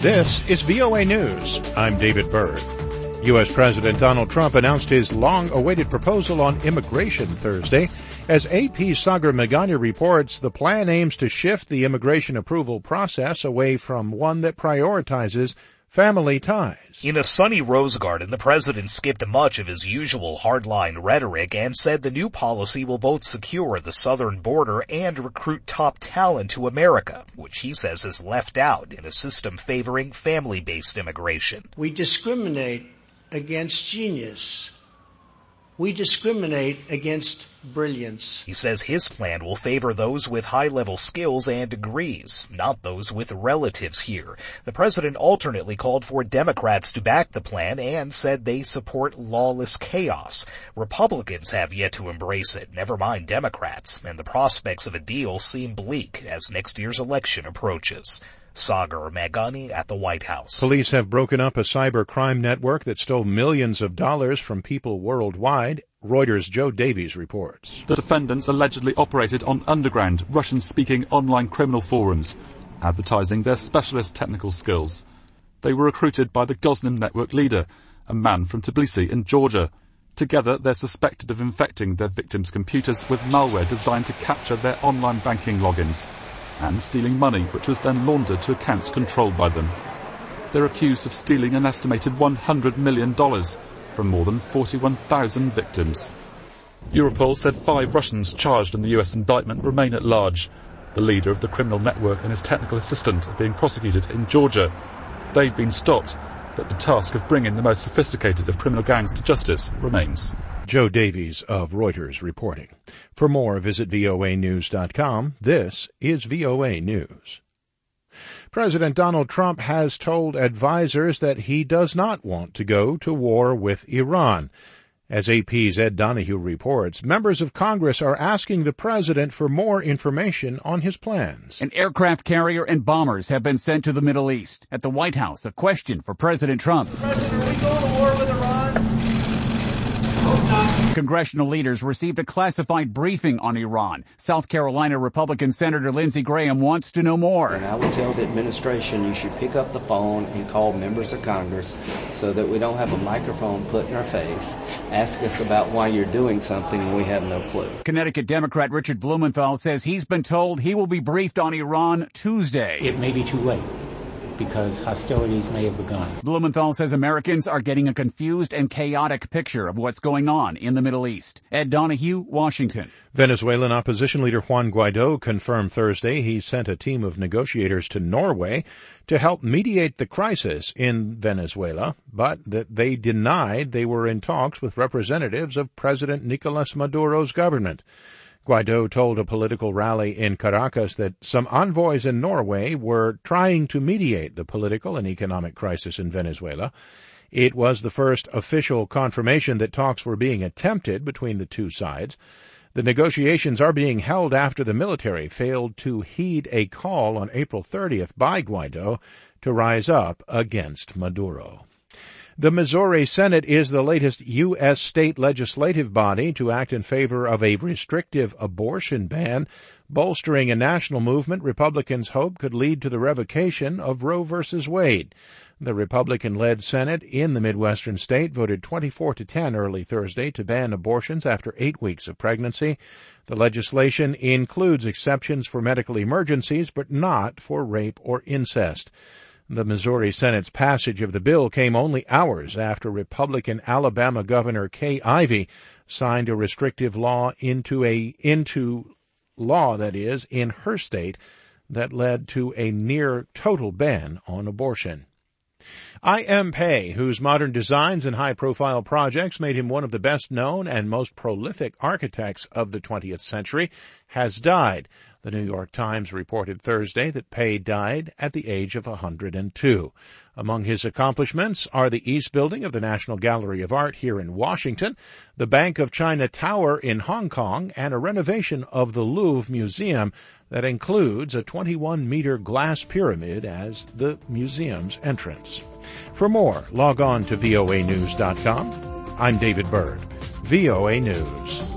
This is VOA News. I'm David Byrd. U.S. President Donald Trump announced his long-awaited proposal on immigration Thursday. As AP's Sagar Meghani reports, the plan aims to shift the immigration approval process away from one that prioritizes family ties. In a sunny Rose Garden, the president skipped much of his usual hardline rhetoric and said the new policy will both secure the southern border and recruit top talent to America, which he says is left out in a system favoring family-based immigration. We discriminate against genius. We discriminate against brilliance. He says his plan will favor those with high-level skills and degrees, not those with relatives here. The president alternately called for Democrats to back the plan and said they support lawless chaos. Republicans have yet to embrace it, never mind Democrats, and the prospects of a deal seem bleak as next year's election approaches. Sagar Meghani at the White House. Police have broken up a cyber crime network that stole millions of dollars from people worldwide. Reuters' Joe Davies reports. The defendants allegedly operated on underground, Russian-speaking online criminal forums, advertising their specialist technical skills. They were recruited by the Gosnam network leader, a man from Tbilisi in Georgia. Together, they're suspected of infecting their victims' computers with malware designed to capture their online banking logins and stealing money, which was then laundered to accounts controlled by them. They're accused of stealing an estimated $100 million from more than 41,000 victims. Europol said 5 Russians charged in the US indictment remain at large. The leader of the criminal network and his technical assistant are being prosecuted in Georgia. They've been stopped, but the task of bringing the most sophisticated of criminal gangs to justice remains. Joe Davies of Reuters reporting. For more, visit voanews.com. This is VOA News. President Donald Trump has told advisers that he does not want to go to war with Iran. As AP's Ed Donahue reports, members of Congress are asking the president for more information on his plans. An aircraft carrier and bombers have been sent to the Middle East. At the White House, a question for President Trump. President, are we going to war with Iran? Congressional leaders received a classified briefing on Iran. South Carolina Republican Senator Lindsey Graham wants to know more. And I would tell the administration you should pick up the phone and call members of Congress so that we don't have a microphone put in our face. Ask us about why you're doing something and we have no clue. Connecticut Democrat Richard Blumenthal says he's been told he will be briefed on Iran Tuesday. It may be too late, because hostilities may have begun. Blumenthal says Americans are getting a confused and chaotic picture of what's going on in the Middle East. Ed Donahue, Washington. Venezuelan opposition leader Juan Guaido confirmed Thursday he sent a team of negotiators to Norway to help mediate the crisis in Venezuela, but that they denied they were in talks with representatives of President Nicolas Maduro's government. Guaido told a political rally in Caracas that some envoys in Norway were trying to mediate the political and economic crisis in Venezuela. It was the first official confirmation that talks were being attempted between the two sides. The negotiations are being held after the military failed to heed a call on April 30th by Guaido to rise up against Maduro. The Missouri Senate is the latest U.S. state legislative body to act in favor of a restrictive abortion ban, bolstering a national movement Republicans hope could lead to the revocation of Roe v. Wade. The Republican-led Senate in the Midwestern state voted 24-10 early Thursday to ban abortions after 8 weeks of pregnancy. The legislation includes exceptions for medical emergencies, but not for rape or incest. The Missouri Senate's passage of the bill came only hours after Republican Alabama Governor Kay Ivey signed a restrictive law into law in her state that led to a near total ban on abortion. I.M. Pei, whose modern designs and high-profile projects made him one of the best-known and most prolific architects of the 20th century, has died. The New York Times reported Thursday that Pei died at the age of 102. Among his accomplishments are the East Building of the National Gallery of Art here in Washington, the Bank of China Tower in Hong Kong, and a renovation of the Louvre Museum that includes a 21-meter glass pyramid as the museum's entrance. For more, log on to voanews.com. I'm David Byrd, VOA News.